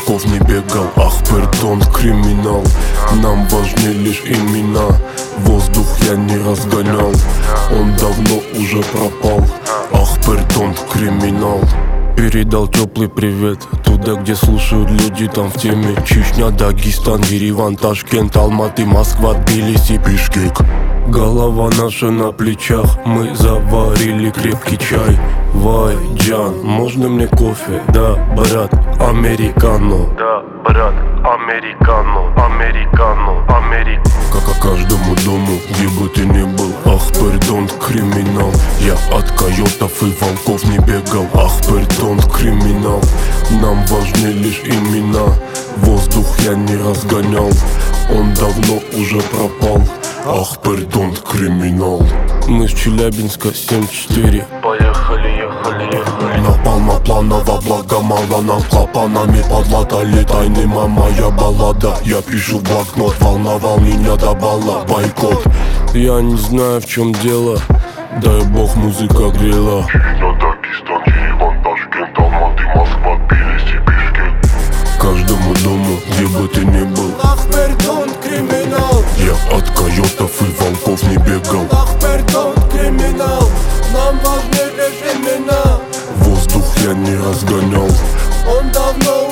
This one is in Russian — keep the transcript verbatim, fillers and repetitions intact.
волков не бегал. Ах, пардон, криминал, нам важны лишь имена. Воздух я не разгонял, он давно уже пропал. Ах, пардон, криминал. Передал теплый привет туда, где слушают люди, там в теме. Чечня, Дагестан, Ереван, Ташкент, Алматы, Москва, Тбилиси, Бишкек. Голова наша на плечах, мы заварили крепкий чай. Вай, Джан, можно мне кофе? Да, брат, американо. Да, брат, американо, американо, америк. Как каждому дому, где бы ты ни был. Ах, пардон, криминал. Я от койотов и волков не бегал. Ах, пардон, криминал, нам важны лишь имена. Воздух я не разгонял, он давно уже пропал. Ах, пардон, криминал. Мы с Челябинска, семь четыре. Поехали, ехали, ехали. Напал на планово, благо мало нам клапанами подлатали. Тайныма моя баллада, я пишу в блокнот. Волновал меня до балла, бойкот. Я не знаю, в чем дело, дай бог музыка грела. Чечня, Дагестан, Ереван, Ташкент, Алматы, Москва, Тбилиси, Бишкек. Каждому дому, где бы ты ни был. Ах, пардон, криминал. Я от койотов и волков не бегал. Ах, пардон, криминал, нам важны лишь имена. Воздух я не разгонял, Он давно